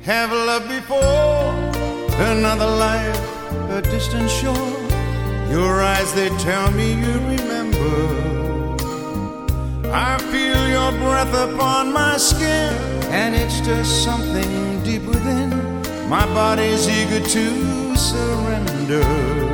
have loved before. Another life, a distant shore. Your eyes, they tell me you remember. I feel your breath upon my skin, and it's just something deep within. My body's eager to surrender.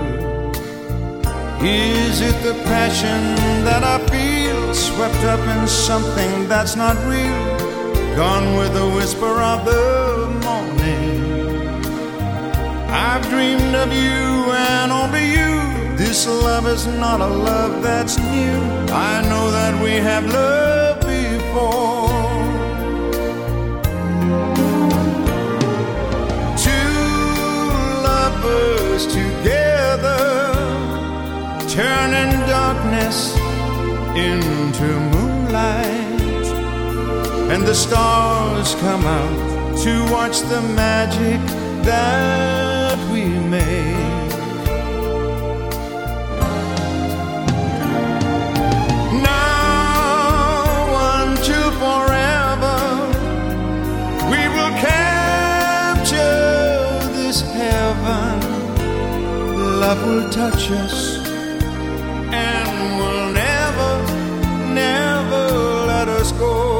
Is it the passion that I feel, swept up in something that's not real, gone with the whisper of the morning? I've dreamed of you and only you. This love is not a love that's new. I know that we have loved before. Two lovers together, turning darkness into moonlight, and the stars come out to watch the magic that we make. Love will touch us and will never, never let us go.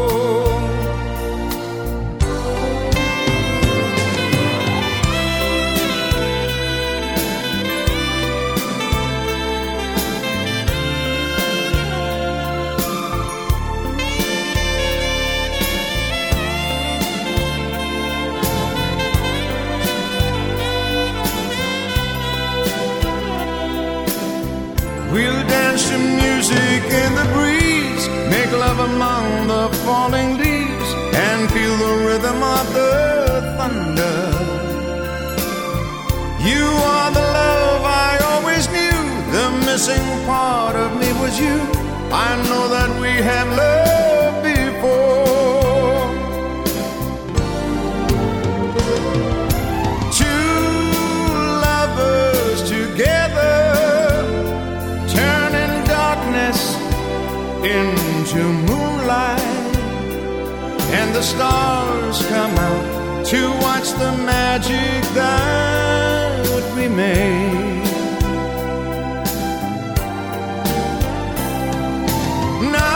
We'll dance to music in the breeze, make love among the falling leaves, and feel the rhythm of the thunder. You are the love I always knew. The missing part of me was you. I know that we have loved before. Two lovers together, into moonlight, and the stars come out to watch the magic that we made. Now